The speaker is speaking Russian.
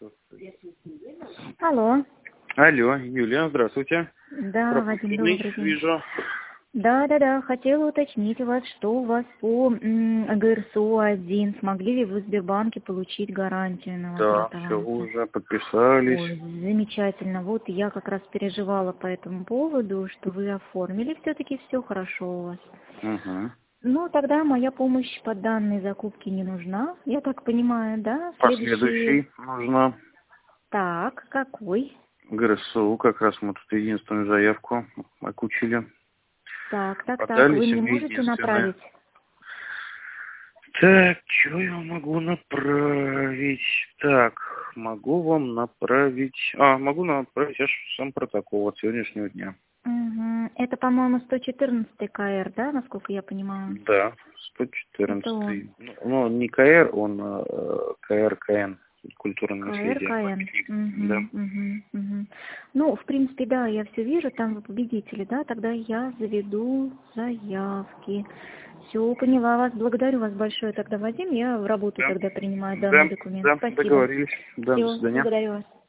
Алло. Алло, Юлия, здравствуйте. Да, Вадим, добрый день. Вижу. Да. Хотела уточнить у вас, что у вас по ГРСУ-1. Смогли ли вы в Сбербанке получить гарантию на Да, возврат все аванса? уже подписались. Ой, замечательно. Вот я как раз переживала по этому поводу, что вы оформили. Все-таки все хорошо у вас. Угу. Ну, тогда моя помощь по данной закупке не нужна. Я так понимаю, да? Последующий нужно. Так, какой? ГРСУ, как раз мы тут единственную заявку окучили. Так. Подали Вы мне себе можете единственное. направить? Так, что я могу направить? Так, могу вам направить... могу направить аж сам протокол от сегодняшнего дня. Угу. Это, по-моему, 114 КР, да, насколько я понимаю? Да, Это он. 114. Ну, не КР, он КРКН. Культурное наследие. Да. Угу. Ну, в принципе, да, я все вижу, там вы победители, да, тогда я заведу заявки. Все, поняла вас, благодарю вас большое тогда, Вадим, я в работу Да. тогда принимаю данный документ. Да, Спасибо. договорились. Да, до Все, свидания. благодарю вас.